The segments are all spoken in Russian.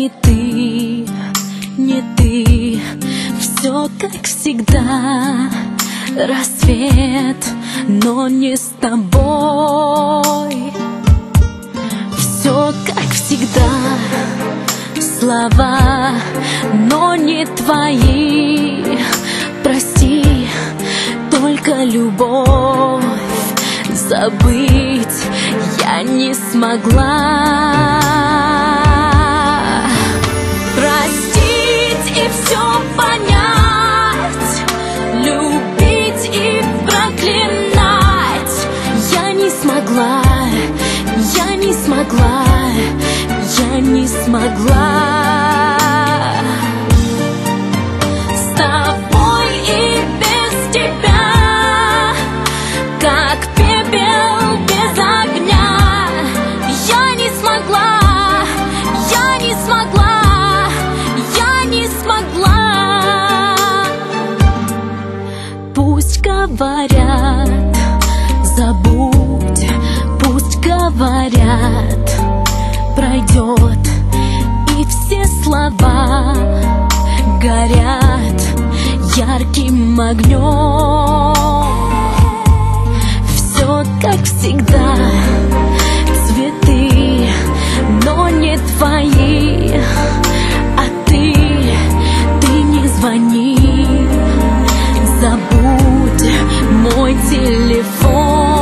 Не ты, не ты, все как всегда. Рассвет, но не с тобой. Все как всегда. Слова, но не твои. Прости, только любовь забыть я не смогла. Простить и все понять, любить и проклинать я не смогла, я не смогла, я не смогла. С тобой и без тебя, как пепел без огня, я не смогла, я не смогла, я не смогла. Пусть говорят, забудь, пусть говорят, пройдет, и все слова горят ярким огнем. Все как всегда, цветы, но не твои. А ты не звони, забудь мой телефон.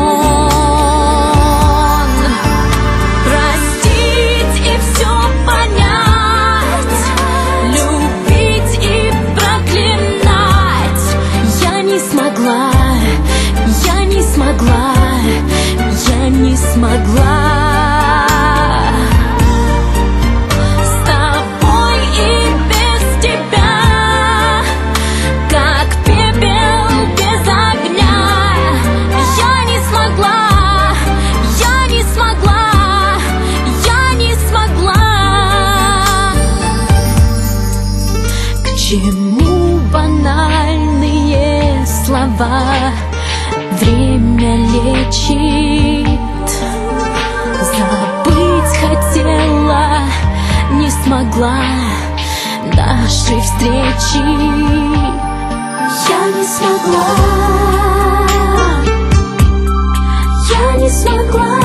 Я не смогла, я не смогла. С тобой и без тебя, как пепел без огня, я не смогла, я не смогла, я не смогла. К чему банальные слова? Время лечит. Забыть хотела, не смогла нашей встречи. Я не смогла, я не смогла.